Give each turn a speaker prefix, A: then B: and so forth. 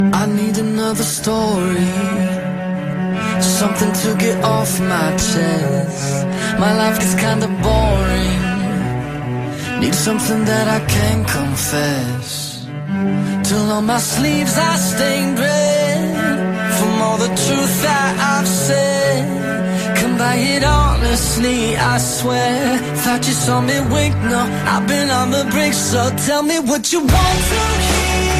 A: I need another story, something to get off my chest. My life gets kinda boring, need something that I can confess. Till on my sleeves I stained red from all the truth that I've said. Come by it honestly, I swear. Thought you saw me wink, no, I've been on the brink. So tell me what you want to hear.